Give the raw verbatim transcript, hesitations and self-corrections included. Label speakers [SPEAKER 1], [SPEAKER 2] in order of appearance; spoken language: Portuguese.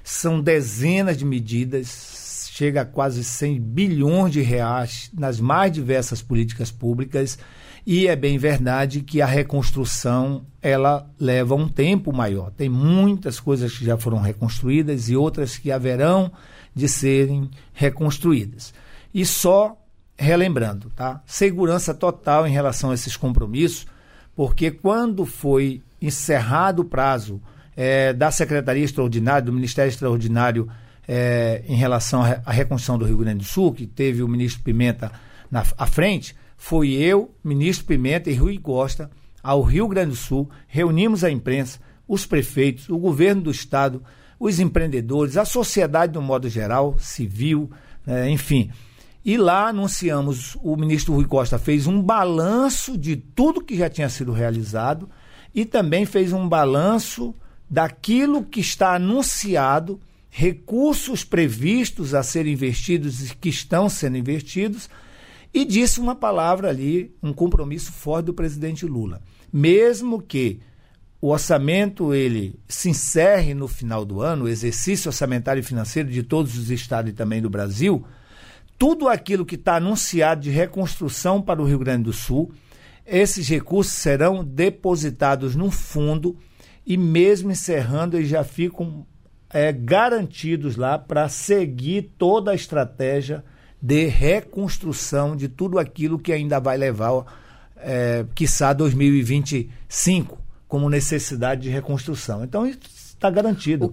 [SPEAKER 1] são dezenas de medidas, chega a quase cem bilhões de reais nas mais diversas políticas públicas, e é bem verdade que a reconstrução ela leva um tempo maior. Tem muitas coisas que já foram reconstruídas e outras que haverão de serem reconstruídas. E só relembrando, tá? Segurança total em relação a esses compromissos, porque quando foi encerrado o prazo é, da Secretaria Extraordinária, do Ministério Extraordinário é, em relação à reconstrução do Rio Grande do Sul, que teve o ministro Pimenta na, à frente, foi eu, ministro Pimenta e Rui Costa, ao Rio Grande do Sul, reunimos a imprensa, os prefeitos, o governo do estado, os empreendedores, a sociedade no modo geral, civil, é, enfim. E lá anunciamos, o ministro Rui Costa fez um balanço de tudo que já tinha sido realizado e também fez um balanço daquilo que está anunciado, recursos previstos a serem investidos e que estão sendo investidos, e disse uma palavra ali, um compromisso forte do presidente Lula. Mesmo que o orçamento ele se encerre no final do ano, o exercício orçamentário e financeiro de todos os estados e também do Brasil, tudo aquilo que está anunciado de reconstrução para o Rio Grande do Sul, esses recursos serão depositados num fundo e mesmo encerrando eles já ficam é, garantidos lá para seguir toda a estratégia de reconstrução de tudo aquilo que ainda vai levar, é, quiçá, dois mil e vinte e cinco, como necessidade de reconstrução. Então, isso está garantido.